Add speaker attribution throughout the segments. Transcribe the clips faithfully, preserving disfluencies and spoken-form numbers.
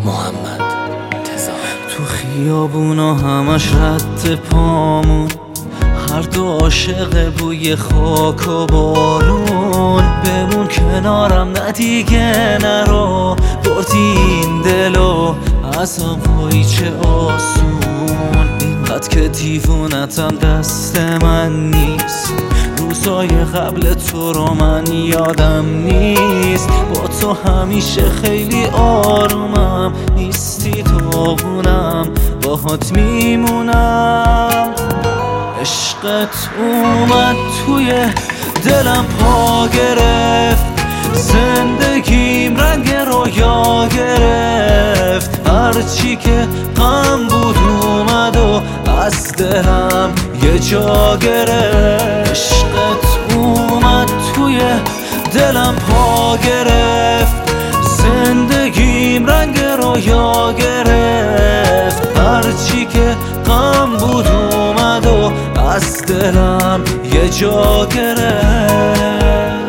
Speaker 1: محمد تزار.
Speaker 2: تو خیابونا همش رد پامون، هر دو عاشق بوی خاک و بارون. بمون کنارم نه دیگه نرو، بردی این دلو ازم پایی چه آسون. اینقدر که دیوونتم دست من نیست، روزای قبل تو رو من یادم نیست. با تو همیشه خیلی آرومم، نیستی داغونم باهات میمونم. عشقت اومد توی دلم پا گرفت، زندگیم رنگ رویا گرفت. هرچی که غم بود اومد و از دلم یه جا گرفت. عشقت اومد توی دلم پا گرفت، زندگیم رنگ رویا گرفت. هرچی که غم بود اومد و از دلم یه جا گرفت.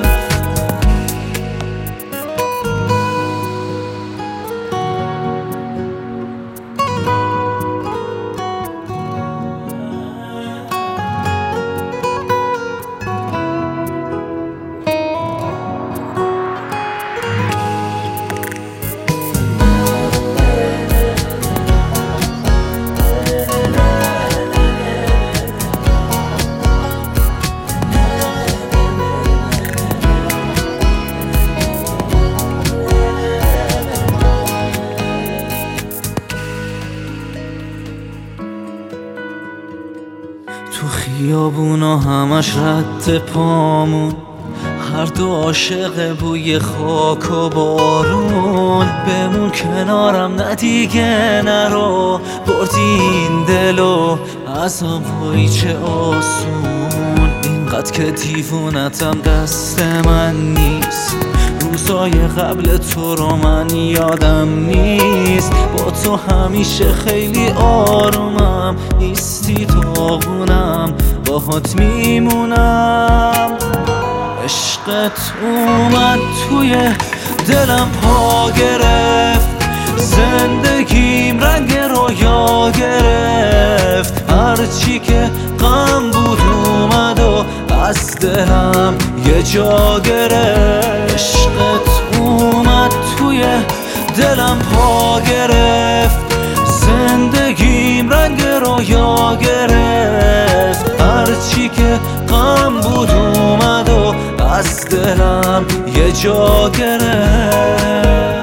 Speaker 2: تو خیابونا همش رد پامون، هر دو عاشق بوی خاک و بارون. بمون کنارم نه دیگه نرو، بردی این دلو ازم پایی چه آسون. اینقدر که دیوونتم دست من نیست، روزای قبل تو رو من یادم نیست. با تو همیشه خیلی آرومم، نیستی داغونم باهات میمونم. عشقت اومد توی دلم پا گرفت، زندگیم رنگ رویا گرفت. هرچی که غم بود اومد و از دلم یه جا گرفت. عشقت اومد توی دلم پا گرفت، زندگیم رنگ رویا گرفت. هرچی که غم بود اومد و از دلم یه جا گرفت.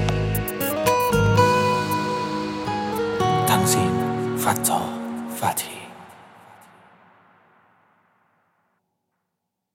Speaker 1: تنظیم فتاح فتحی.